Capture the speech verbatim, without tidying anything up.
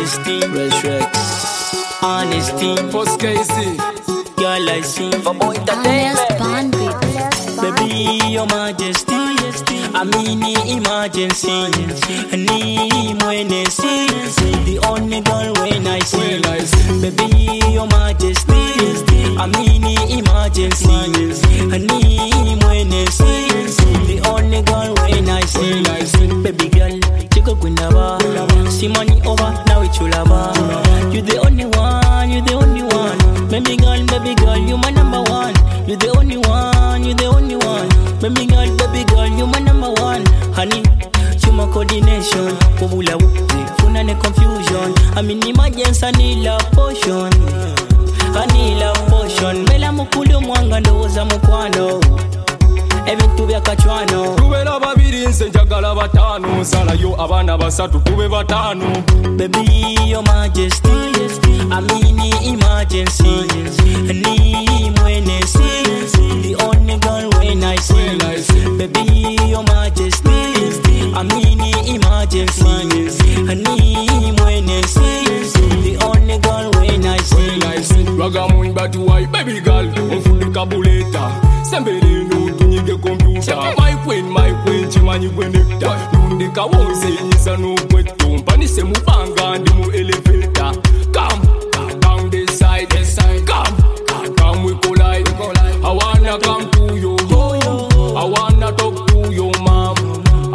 Honesty, respect, honesty. Post K C, girl I see. For boy entertainment. Baby, your majesty, I mean emergency. I need when I see the only girl when I see. Baby, your majesty, I mean emergency. I need when I see the only girl when I see. Baby girl, take a good number. See money over, now it's your lover. You the only one, you the only one. Baby girl, baby girl, you my number one. You the only one, you the only one. Baby girl, baby girl, you my number one. Honey, you my coordination. Pobula wupi, funa ne confusion. I'm in emergency, I need love potion. I need love potion. Mela mukulu mwanga ndoza mukwano. Ebintu byakachwano. Tubera babiri nse njagala batano. Sala yo abana basatu tube batano. Baby, your majesty, I mean emergency. I need when I see the only girl when I see. Baby, your majesty, I mean emergency. I need when I see the only girl when I see. Ragamun batu wai baby girl, unfude kabuleta. Sembele no tunyige computer. My queen, my queen, chimanyi kwenekta. Nundika wonse nyisa no kwetu. Mpani se mupanga ndi